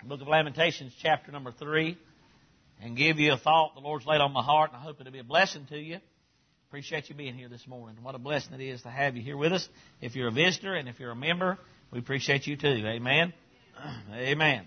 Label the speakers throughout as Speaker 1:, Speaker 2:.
Speaker 1: Book of Lamentations, chapter number 3, and give you a thought the Lord's laid on my heart, and I hope it'll be a blessing to you. Appreciate you being here this morning. What a blessing it is to have you here with us. If you're a visitor and if you're a member, we appreciate you too. Amen? Amen.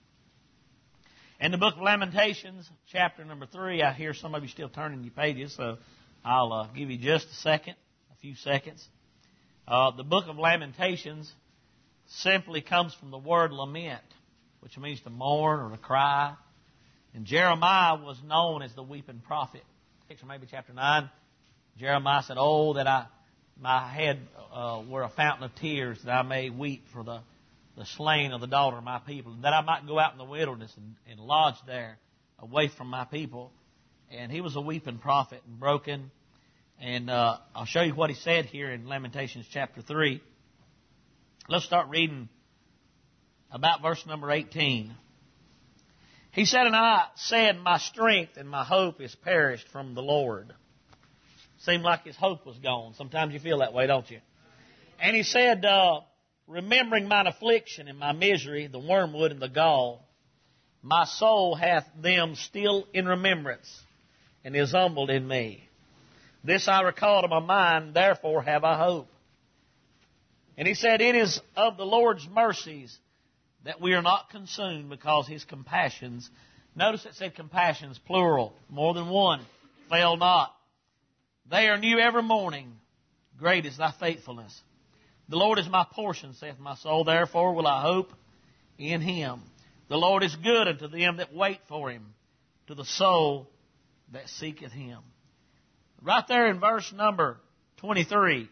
Speaker 1: In the book of Lamentations, chapter number 3, I hear some of you still turning your pages, so I'll give you just a few seconds. The book of Lamentations simply comes from the word lament, which means to mourn or to cry. And Jeremiah was known as the weeping prophet. Maybe chapter 9, Jeremiah said, "Oh, that my head were a fountain of tears, that I may weep for the slain of the daughter of my people, and that I might go out in the wilderness and lodge there away from my people." And he was a weeping prophet and broken. And I'll show you what he said here in Lamentations chapter 3. Let's start reading about verse number 18. He said, "And I said, my strength and my hope is perished from the Lord." Seemed like his hope was gone. Sometimes you feel that way, don't you? And he said, "Remembering mine affliction and my misery, the wormwood and the gall, my soul hath them still in remembrance, and is humbled in me. This I recall to my mind, therefore have I hope." And he said, "It is of the Lord's mercies that we are not consumed, because his compassions," notice it said compassions, plural, more than one, "fail not. They are new every morning. Great is thy faithfulness. The Lord is my portion, saith my soul, therefore will I hope in him. The Lord is good unto them that wait for him, to the soul that seeketh him." Right there in verse number 23.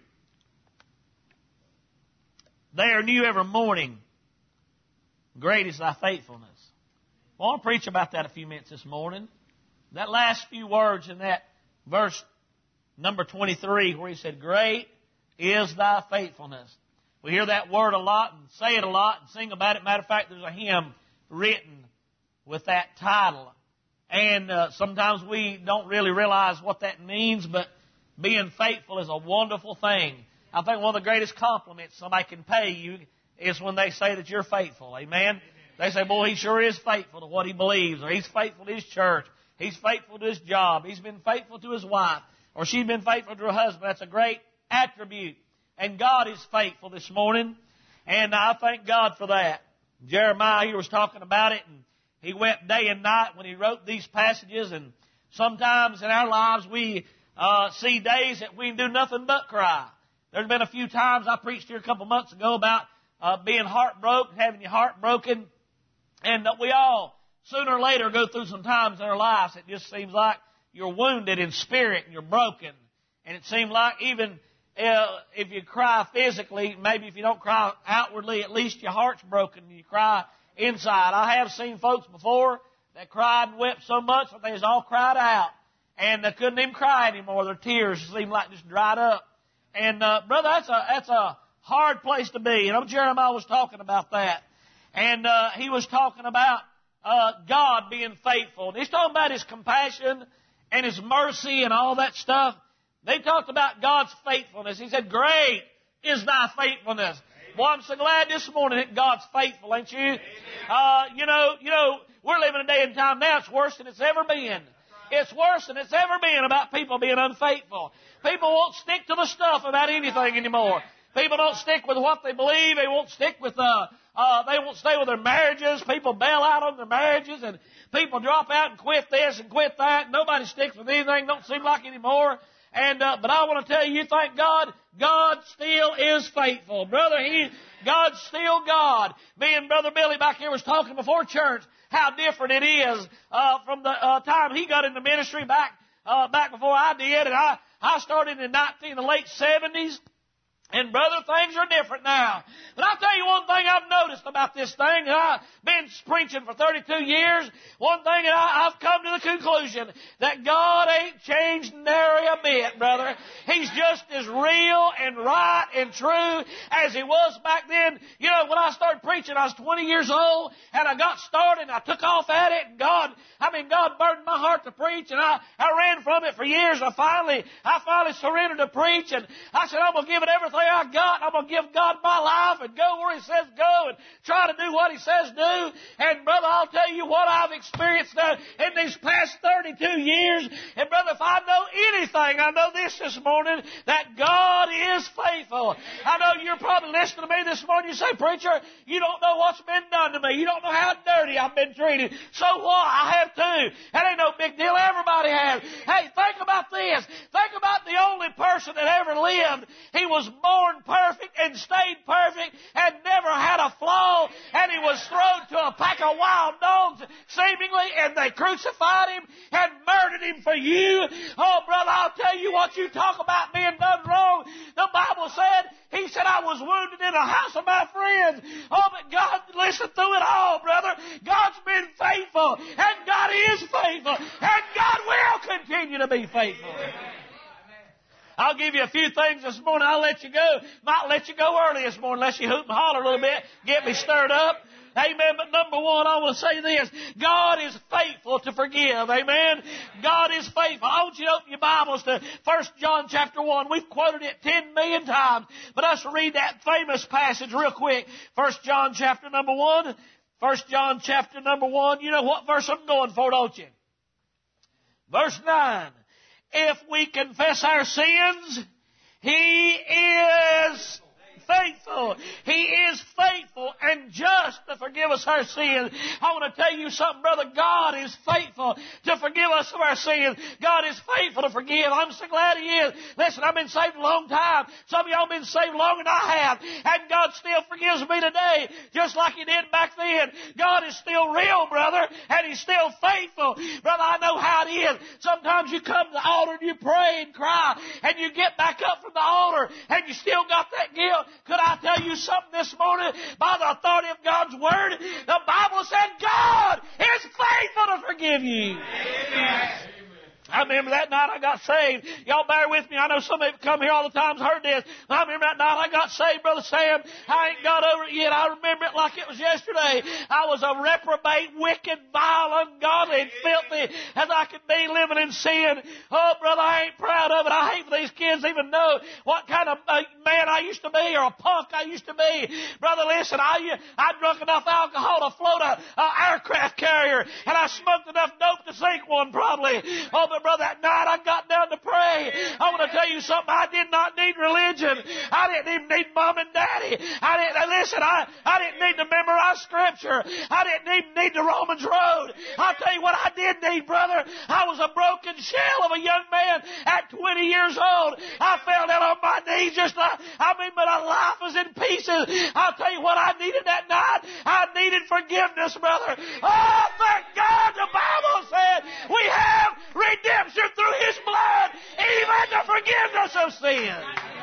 Speaker 1: "They are new every morning. Great is thy faithfulness." I want to preach about that a few minutes this morning. That last few words in that verse number 23 where he said, "Great is thy faithfulness." We hear that word a lot and say it a lot and sing about it. Matter of fact, there's a hymn written with that title. And sometimes we don't really realize what that means, but being faithful is a wonderful thing. I think one of the greatest compliments somebody can pay you is when they say that you're faithful. Amen? They say, "Boy, he sure is faithful to what he believes," or "He's faithful to his church. He's faithful to his job. He's been faithful to his wife," or "She's been faithful to her husband." That's a great attribute. And God is faithful this morning. And I thank God for that. Jeremiah, he was talking about it, and he wept day and night when he wrote these passages. And sometimes in our lives we see days that we do nothing but cry. There's been a few times, I preached here a couple months ago about being heartbroken, having your heart broken. And we all, sooner or later, go through some times in our lives it just seems like you're wounded in spirit and you're broken. And it seems like even if you cry physically, maybe if you don't cry outwardly, at least your heart's broken and you cry inside. I have seen folks before that cried and wept so much that they just all cried out. And they couldn't even cry anymore. Their tears seemed like just dried up. And brother, that's a hard place to be. You know, Jeremiah was talking about that. And he was talking about God being faithful. And he's talking about his compassion and his mercy and all that stuff. They talked about God's faithfulness. He said, "Great is thy faithfulness." Boy, I'm so glad this morning that God's faithful, ain't you? You know, we're living a day and time now, it's worse than it's ever been. It's worse than it's ever been about people being unfaithful. People won't stick to the stuff about anything anymore. People don't stick with what they believe. They won't stick with, they won't stay with their marriages. People bail out on their marriages, and people drop out and quit this and quit that. Nobody sticks with anything, don't seem like anymore. And, but I want to tell you, thank God, God still is faithful. Brother, God's still God. Me and Brother Billy back here was talking before church how different it is, from the, time he got into ministry back before I did. And I started in the late 70s. And brother, things are different now. But I'll tell you one thing I've noticed about this thing. I've been preaching for 32 years. One thing that I've come to the conclusion that God ain't changed nary a bit, brother. He's just as real and right and true as He was back then. You know, when I started preaching, I was 20 years old, and I got started, and I took off at it, and God burdened my heart to preach, and I ran from it for years. I finally surrendered to preach, and I said, I'm going to give it everything I got. I'm going to give God my life and go where He says go and try to do what He says do. And brother, I'll tell you what I've experienced in these past 32 years. And brother, if I know anything, I know this morning, that God is faithful. I know you're probably listening to me this morning. You say, preacher, you don't know what's been done to me. You don't know how dirty I've been treated. So what? I have too. That ain't no big deal. Everybody has. Hey, think about this. Think about the only person that ever lived. He was born perfect and stayed perfect and never had a flaw. And he was thrown to a pack of wild dogs, seemingly, and they crucified him and murdered him for you. Oh, brother, I'll tell you what, you talk about being done wrong. The Bible said, he said, I was wounded in the house of my friends. Oh, but God, listen, through it all, brother, God's been faithful, and God is faithful, and God will continue to be faithful. I'll give you a few things this morning. I'll let you go. Might let you go early this morning unless you hoot and holler a little bit, get me stirred up. Amen. But number one, I want to say this. God is faithful to forgive. Amen. God is faithful. I want you to open your Bibles to 1 John chapter 1. We've quoted it 10 million times. But let's read that famous passage real quick. 1 John chapter number 1. 1 John chapter number 1. You know what verse I'm going for, don't you? Verse 9. If we confess our sins, He is faithful. He is faithful and just to forgive us our sins. I want to tell you something, brother. God is faithful to forgive us of our sins. God is faithful to forgive. I'm so glad He is. Listen, I've been saved a long time. Some of y'all have been saved longer than I have. And God still forgives me today, just like He did back then. God is still real, brother, and He's still faithful. Brother, I know how it is. Sometimes you come to the altar and you pray and cry, and you get back up from the altar, and you still got that guilt. Could I tell you something this morning? By the authority of God's Word, the Bible said God is faithful to forgive you. Amen. I remember that night I got saved. Y'all bear with me. I know some of you come here all the time has heard this. I remember that night I got saved, Brother Sam. I ain't got over it yet. I remember it like it was yesterday. I was a reprobate, wicked, vile, ungodly, and filthy as I could be, living in sin. Oh, brother, I ain't proud of it. I hate for these kids to even know what kind of man I used to be or a punk I used to be. Brother, listen, I drunk enough alcohol to float a aircraft carrier, and I smoked enough dope to sink one probably. Oh, but brother, that night I got down to pray. I want to tell you something. I did not need religion. I didn't even need mom and daddy. I didn't need to memorize scripture. I didn't even need the Romans Road. I'll tell you what I did need, brother. I was a broken shell of a young man at 20 years old. I fell down on my knees but my life was in pieces. I'll tell you what I needed that night. I needed forgiveness, brother. Oh, thank God the Bible said we have redemption through His blood, even the forgiveness of sin.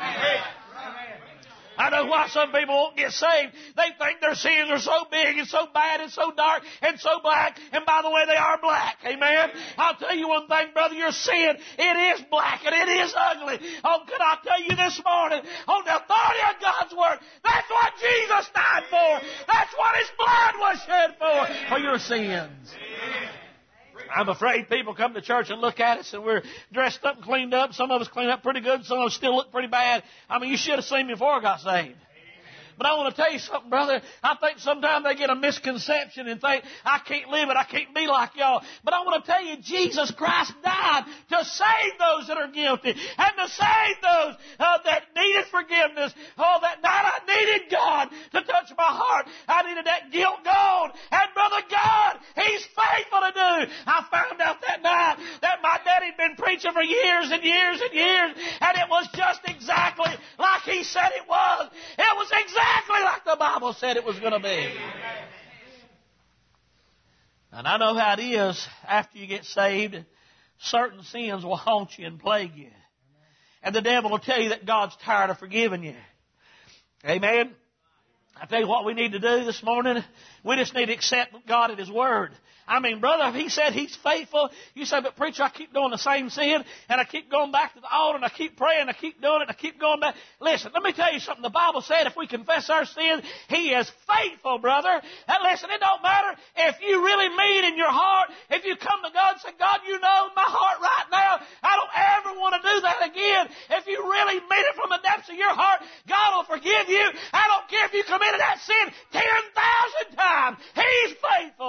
Speaker 1: I know why some people won't get saved. They think their sins are so big and so bad and so dark and so black. And by the way, they are black. Amen? I'll tell you one thing, brother. Your sin, it is black and it is ugly. Oh, could I tell you this morning, on the authority of God's Word, that's what Jesus died for. That's what His blood was shed for your sins. I'm afraid people come to church and look at us and we're dressed up and cleaned up. Some of us clean up pretty good. Some of us still look pretty bad. I mean, you should have seen me before I got saved. But I want to tell you something, brother. I think sometimes they get a misconception and think, I can't live it. I can't be like y'all. But I want to tell you, Jesus Christ died to save those that are guilty and to save those that needed forgiveness. Oh, that night I needed God to touch my heart. I needed that guilt gone. And brother, God, He's faithful to do. I found out that night that my daddy had been preaching for years and years and years, and it was just exactly like he said it was. It was exactly like the Bible said it was going to be. And I know how it is after you get saved. Certain sins will haunt you and plague you. And the devil will tell you that God's tired of forgiving you. Amen? I tell you what we need to do this morning. We just need to accept God at His Word. I mean, brother, if He said He's faithful, you say, but preacher, I keep doing the same sin, and I keep going back to the altar, and I keep praying, I keep doing it, and I keep going back. Listen, let me tell you something. The Bible said if we confess our sins, He is faithful, brother. And listen, it don't matter if you really mean in your heart, if you come to God and say, God, you know my heart right now, I don't ever want to do that again. If you really mean it from the depths of your heart, God will forgive you. I don't care if you committed that sin 10,000 times. He's faithful.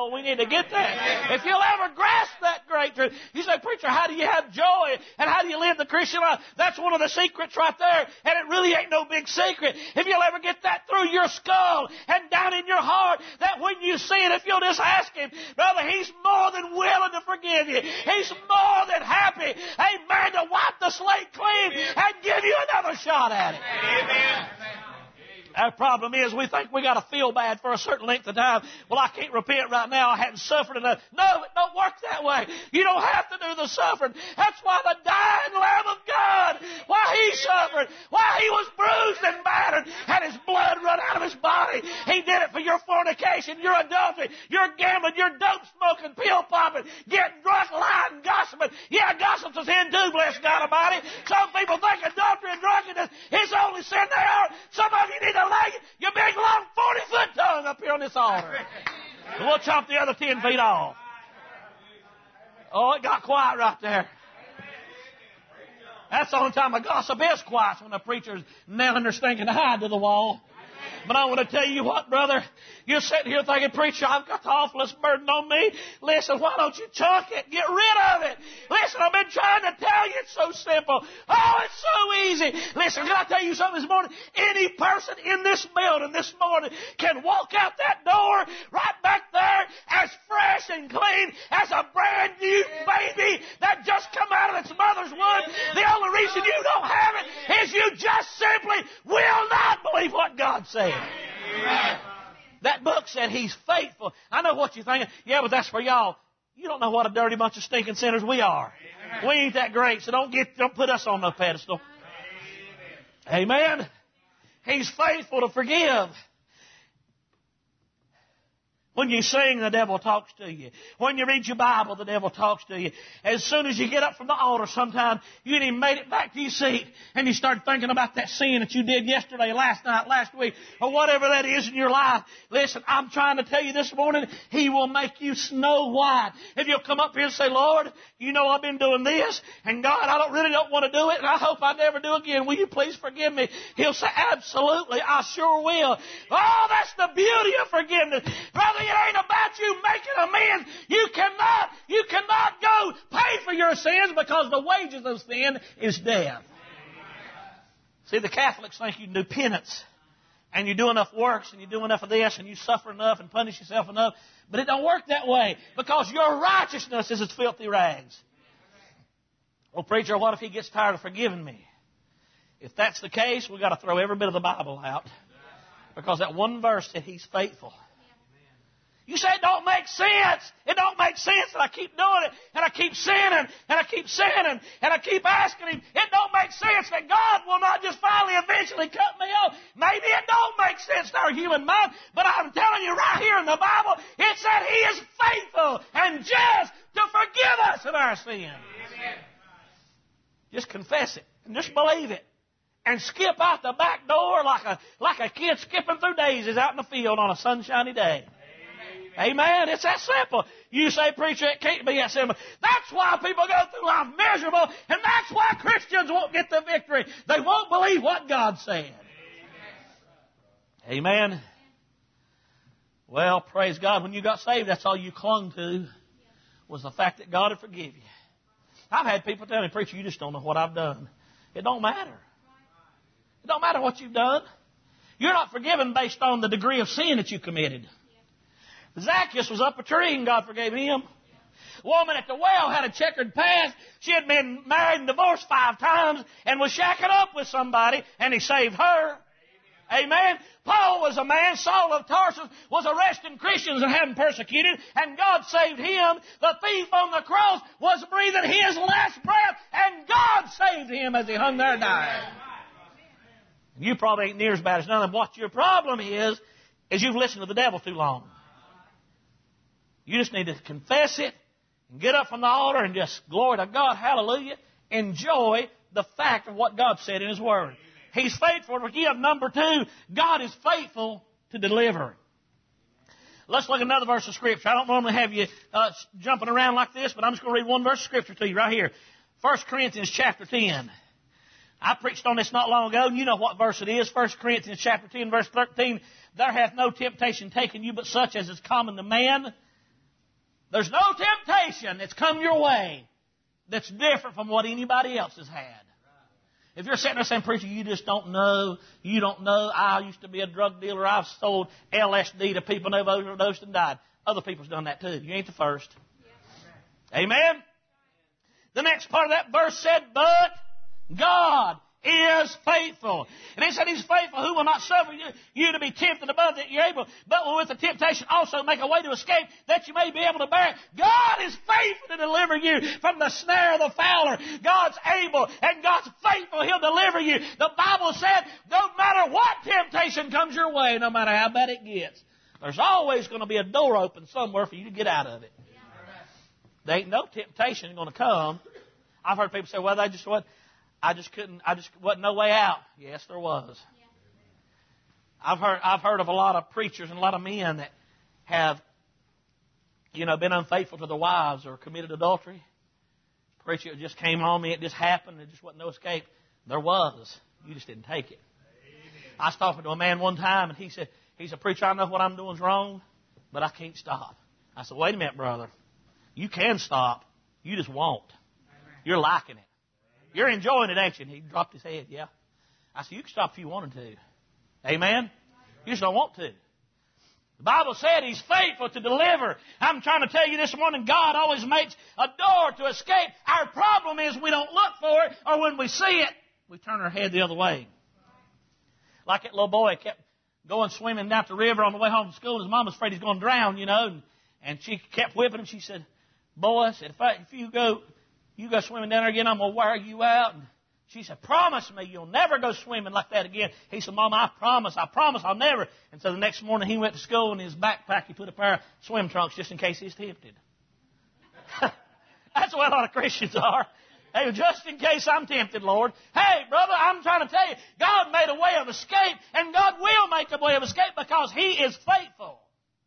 Speaker 1: Oh, we need to get that. If you'll ever grasp that great truth. You say, preacher, how do you have joy? And how do you live the Christian life? That's one of the secrets right there. And it really ain't no big secret. If you'll ever get that through your skull and down in your heart, that when you see it, if you'll just ask Him, brother, He's more than willing to forgive you. He's more than happy, amen, to wipe the slate clean and give you another shot at it. Amen. Our problem is we think we got to feel bad for a certain length of time. Well, I can't repent right now. I hadn't suffered enough. No, it don't work that way. You don't have to do the suffering. That's why the dying Lamb of God, why He suffered, why He was bruised and battered, had His blood run out of His body. He did it for your fornication, your adultery, your gambling, your dope smoking, pill popping, getting drunk, lying, gossiping. Yeah, gossip's a sin too, bless God Almighty. Some people think adultery and drunkenness is the only sin they are. Some of you need to lay your big long 40-foot tongue up here on this altar. And we'll chop the other 10 feet off. Oh, it got quiet right there. That's the only time a gossip is quiet, when the preacher's nailing their stinking hide to the wall. But I want to tell you what, brother. You're sitting here thinking, preacher, I've got the awfulest burden on me. Listen, why don't you chunk it? Get rid of it. Listen, I've been trying to tell you it's so simple. Oh, it's so easy. Listen, can I tell you something this morning? Any person in this building this morning can walk out that door right back there as fresh and clean as a brand new baby that just come out of its mother's womb. The only reason you don't have it is you just simply will not believe what God said. Amen. That book said He's faithful. I know what you're thinking. Yeah, but that's for y'all. You don't know what a dirty bunch of stinking sinners we are. Amen. We ain't that great, so don't put us on no pedestal. Amen. Amen. He's faithful to forgive. When you sing, the devil talks to you. When you read your Bible, the devil talks to you. As soon as you get up from the altar sometime, you ain't even made it back to your seat, and you start thinking about that sin that you did yesterday, last night, last week, or whatever that is in your life. Listen, I'm trying to tell you this morning, He will make you snow white. If you'll come up here and say, Lord, you know I've been doing this, and God, I really don't want to do it, and I hope I never do again. Will you please forgive me? He'll say, absolutely, I sure will. Oh, that's the beauty of forgiveness. Brother, it ain't about you making amends. You cannot go pay for your sins, because the wages of sin is death. See, the Catholics think you can do penance, and you do enough works, and you do enough of this, and you suffer enough and punish yourself enough. But it don't work that way, because your righteousness is as filthy rags. Well, preacher, what if He gets tired of forgiving me? If that's the case, we've got to throw every bit of the Bible out, because that one verse said He's faithful. You say it don't make sense. It don't make sense that I keep doing it, and I keep sinning, and I keep sinning, and I keep asking Him. It don't make sense that God will not just finally eventually cut me off. Maybe it don't make sense to our human mind, but I'm telling you right here in the Bible, it said He is faithful and just to forgive us of our sin. Amen. Just confess it and just believe it, and skip out the back door like a kid skipping through daisies out in the field on a sunshiny day. Amen. It's that simple. You say, preacher, it can't be that simple. That's why people go through life miserable, and that's why Christians won't get the victory. They won't believe what God said. Amen. Amen. Well, praise God. When you got saved, that's all you clung to, was the fact that God would forgive you. I've had people tell me, preacher, you just don't know what I've done. It don't matter. It don't matter what you've done. You're not forgiven based on the degree of sin that you committed. Zacchaeus was up a tree and God forgave him. A woman at the well had a checkered past. She had been married and divorced 5 times and was shacking up with somebody, and He saved her. Amen. Paul was a man, Saul of Tarsus, was arresting Christians and having persecuted, and God saved him. The thief on the cross was breathing his last breath, and God saved him as he hung there dying. You probably ain't near as bad as none of them. What your problem is you've listened to the devil too long. You just need to confess it and get up from the altar and just, glory to God, hallelujah, enjoy the fact of what God said in His Word. He's faithful to forgive. Number 2, God is faithful to deliver. Let's look at another verse of Scripture. I don't normally have you jumping around like this, but I'm just going to read one verse of Scripture to you right here. 1 Corinthians chapter 10. I preached on this not long ago, and you know what verse it is. 1 Corinthians chapter 10, verse 13. There hath no temptation taken you but such as is common to man. There's no temptation that's come your way that's different from what anybody else has had. If you're sitting there saying, preacher, you just don't know. You don't know. I used to be a drug dealer. I've sold LSD to people and they've overdosed and died. Other people's done that too. You ain't the first. Amen? The next part of that verse said, but God is faithful. And he said He's faithful, who will not suffer you to be tempted above that you're able, but will with the temptation also make a way to escape that you may be able to bear it. God is faithful to deliver you from the snare of the fowler. God's able and God's faithful. He'll deliver you. The Bible said no matter what temptation comes your way, no matter how bad it gets, there's always going to be a door open somewhere for you to get out of it. There ain't no temptation going to come. I've heard people say, well, I just wasn't no way out. Yes, there was. I've heard of a lot of preachers and a lot of men that have, been unfaithful to their wives or committed adultery. Preacher, it just came on me. It just happened. There just wasn't no escape. There was. You just didn't take it. Amen. I was talking to a man one time, and he said, preacher, I know what I'm doing is wrong, but I can't stop. I said, wait a minute, brother. You can stop. You just won't. You're liking it. You're enjoying it, ain't you? And he dropped his head, yeah. I said, you can stop if you wanted to. Amen? You just don't want to. The Bible said He's faithful to deliver. I'm trying to tell you this morning, God always makes a door to escape. Our problem is we don't look for it, or when we see it, we turn our head the other way. Like that little boy kept going swimming down the river on the way home from school. His mom was afraid he's going to drown, and she kept whipping him. She said, boy, if you go swimming down there again, I'm going to wear you out. And she said, promise me you'll never go swimming like that again. He said, Mama, I promise I'll never. And so the next morning he went to school, and in his backpack he put a pair of swim trunks just in case he's tempted. That's the way a lot of Christians are. Hey, just in case I'm tempted, Lord. Hey, brother, I'm trying to tell you, God made a way of escape, and God will make a way of escape because He is faithful.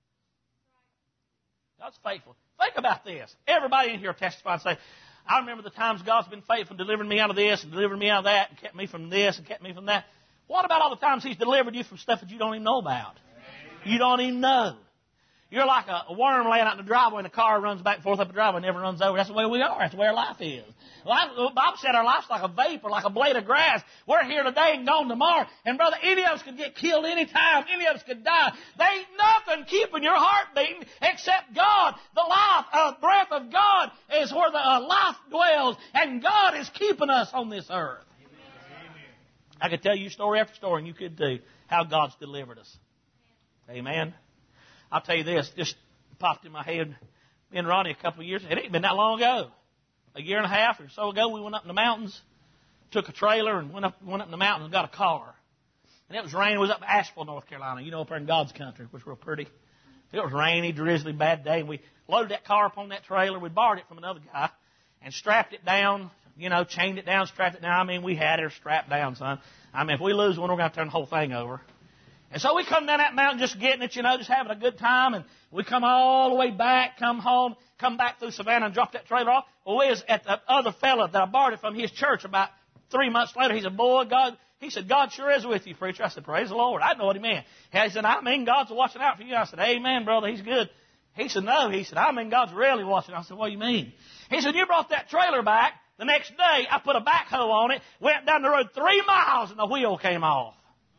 Speaker 1: God's faithful. Think about this. Everybody in here testify and say, I remember the times God's been faithful, delivering me out of this and delivering me out of that and kept me from this and kept me from that. What about all the times He's delivered you from stuff that you don't even know about? Amen. You don't even know. You're like a worm laying out in the driveway, and the car runs back and forth up the driveway and never runs over. That's the way we are. That's the way our life is. The Bible said our life's like a vapor, like a blade of grass. We're here today and gone tomorrow. And, brother, any of us could get killed any time. Any of us could die. There ain't nothing keeping your heart beating except God. The breath of God is where the life dwells. And God is keeping us on this earth. Amen. I could tell you story after story, and you could too, how God's delivered us. Amen. I'll tell you this, just popped in my head. Me and Ronnie a couple of years, it ain't been that long ago. A year and a half or so ago, we went up in the mountains, took a trailer and went up in the mountains and got a car. And it was raining. It was up in Asheville, North Carolina, up there in God's country, which was real pretty. It was rainy, drizzly, bad day. And we loaded that car up on that trailer. We borrowed it from another guy and strapped it down, chained it down, strapped it down. I mean, we had her strapped down, son. I mean, if we lose one, we're going to turn the whole thing over. And so we come down that mountain just getting it, just having a good time. And we come all the way back, come home, come back through Savannah and drop that trailer off. Well, we was at the other fella that I borrowed it from his church about 3 months later. He said, boy, God sure is with you, preacher. I said, praise the Lord. I know what he meant. He said, I mean, God's watching out for you. I said, amen, brother. He's good. He said, no. He said, I mean, God's really watching. I said, what do you mean? He said, you brought that trailer back. The next day, I put a backhoe on it, went down the road 3 miles, and the wheel came off.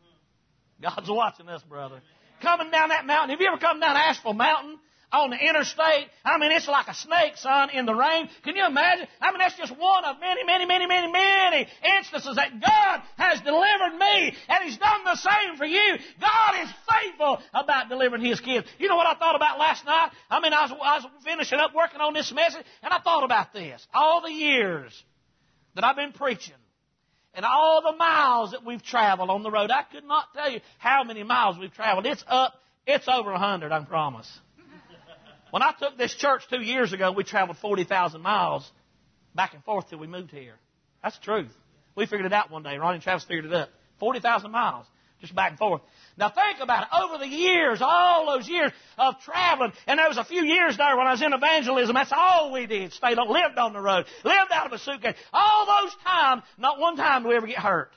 Speaker 1: God's watching us, brother. Coming down that mountain. Have you ever come down Asheville Mountain on the interstate? I mean, it's like a snake, son, in the rain. Can you imagine? I mean, that's just one of many, many, many, many, many instances that God has delivered me, and He's done the same for you. God is faithful about delivering His kids. You know what I thought about last night? I mean, I was finishing up working on this message, and I thought about this. All the years that I've been preaching, and all the miles that we've traveled on the road. I could not tell you how many miles we've traveled. It's over 100, I promise. When I took this church 2 years ago, we traveled 40,000 miles back and forth till we moved here. That's the truth. We figured it out one day. Ronnie and Travis figured it out. 40,000 miles, just back and forth. Now think about it. Over the years, all those years of traveling, and there was a few years there when I was in evangelism, that's all we did. Lived on the road, lived out of a suitcase. All those times, not one time did we ever get hurt.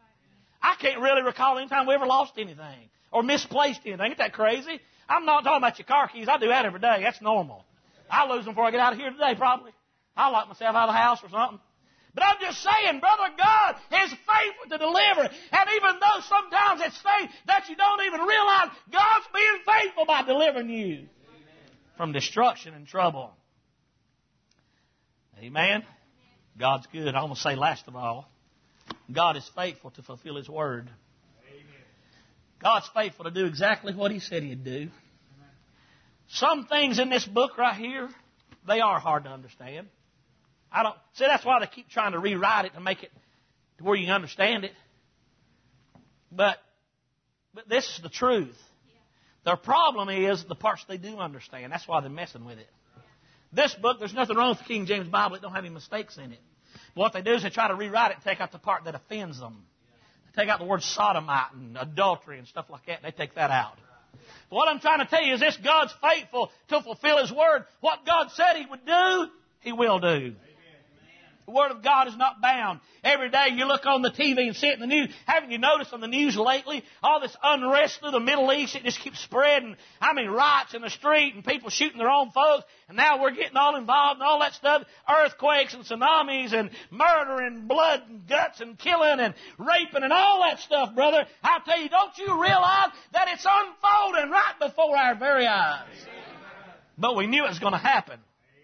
Speaker 1: I can't really recall any time we ever lost anything or misplaced anything. Ain't that crazy? I'm not talking about your car keys. I do that every day. That's normal. I'll lose them before I get out of here today, probably. I'll lock myself out of the house or something. But I'm just saying, brother, God is faithful to deliver. And even though sometimes it's faith that you don't even realize, God's being faithful by delivering you from destruction and trouble. Amen? God's good. I'm going to say last of all, God is faithful to fulfill His word. God's faithful to do exactly what He said He'd do. Some things in this book right here, they are hard to understand. That's why they keep trying to rewrite it to make it to where you can understand it. But this is the truth. Their problem is the parts they do understand. That's why they're messing with it. This book, there's nothing wrong with the King James Bible. It don't have any mistakes in it. But what they do is they try to rewrite it and take out the part that offends them. They take out the word sodomite and adultery and stuff like that. They take that out. But what I'm trying to tell you is this: God's faithful to fulfill His word. What God said He would do, He will do. The Word of God is not bound. Every day you look on the TV and see it in the news. Haven't you noticed on the news lately, all this unrest through the Middle East, it just keeps spreading. I mean, riots in the street and people shooting their own folks. And now we're getting all involved in all that stuff. Earthquakes and tsunamis and murder and blood and guts and killing and raping and all that stuff, brother. I tell you, don't you realize that it's unfolding right before our very eyes? But we knew it was going to happen.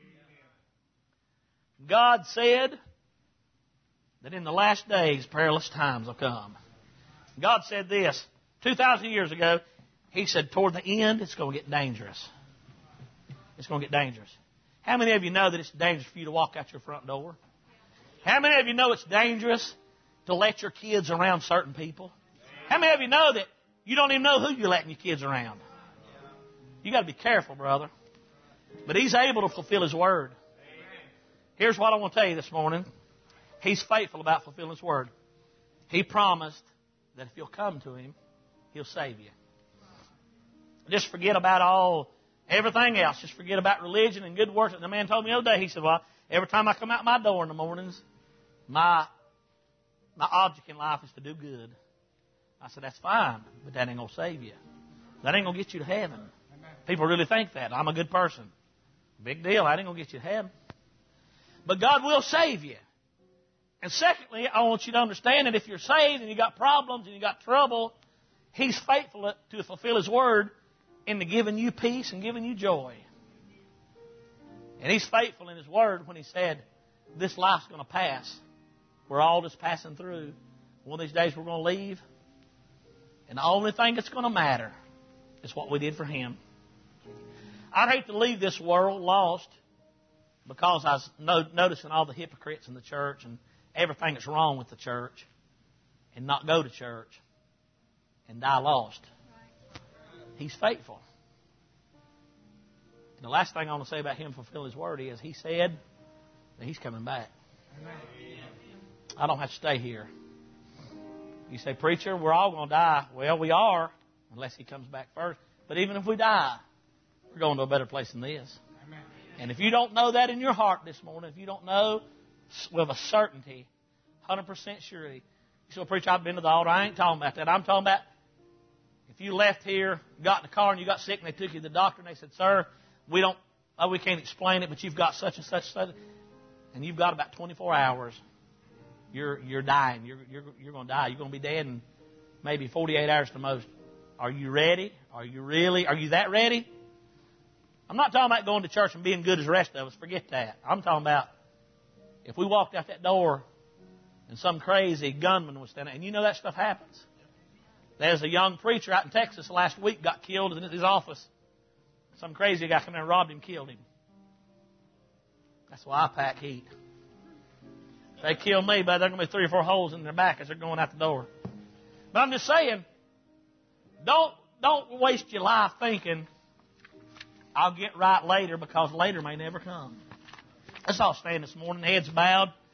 Speaker 1: God said that in the last days, perilous times will come. God said this 2,000 years ago. He said, toward the end, it's going to get dangerous. It's going to get dangerous. How many of you know that it's dangerous for you to walk out your front door? How many of you know it's dangerous to let your kids around certain people? How many of you know that you don't even know who you're letting your kids around? You got to be careful, brother. But He's able to fulfill His word. Here's what I want to tell you this morning. He's faithful about fulfilling His word. He promised that if you'll come to Him, He'll save you. Just forget about everything else. Just forget about religion and good works. And the man told me the other day, he said, well, every time I come out my door in the mornings, my object in life is to do good. I said, that's fine, but that ain't going to save you. That ain't going to get you to heaven. People really think that. I'm a good person. Big deal. That ain't going to get you to heaven. But God will save you. And secondly, I want you to understand that if you're saved and you got problems and you got trouble, He's faithful to fulfill His word into giving you peace and giving you joy. And He's faithful in His word when He said, this life's going to pass. We're all just passing through. One of these days we're going to leave. And the only thing that's going to matter is what we did for Him. I'd hate to leave this world lost because I was noticing all the hypocrites in the church and everything that's wrong with the church, and not go to church and die lost. He's faithful. And the last thing I want to say about Him fulfilling His word is He said that He's coming back. I don't have to stay here. You say, preacher, we're all going to die. Well, we are, unless He comes back first. But even if we die, we're going to a better place than this. And if you don't know that in your heart this morning, if you don't know with a certainty, 100% surety, you say, well, preacher, I've been to the altar. I ain't talking about that. I'm talking about if you left here, got in the car, and you got sick, and they took you to the doctor, and they said, sir, we can't explain it, but you've got such and such, and you've got about 24 hours. You're dying. You're going to die. You're going to be dead in maybe 48 hours the most. Are you ready? Are you that ready? I'm not talking about going to church and being good as the rest of us. Forget that. I'm talking about if we walked out that door and some crazy gunman was standing, and you know that stuff happens. There's a young preacher out in Texas last week got killed in his office. Some crazy guy came in and robbed him, killed him. That's why I pack heat. If they kill me, but there's going to be 3 or 4 holes in their back as they're going out the door. But I'm just saying, don't waste your life thinking, I'll get right later, because later may never come. Let's all stand this morning, heads bowed.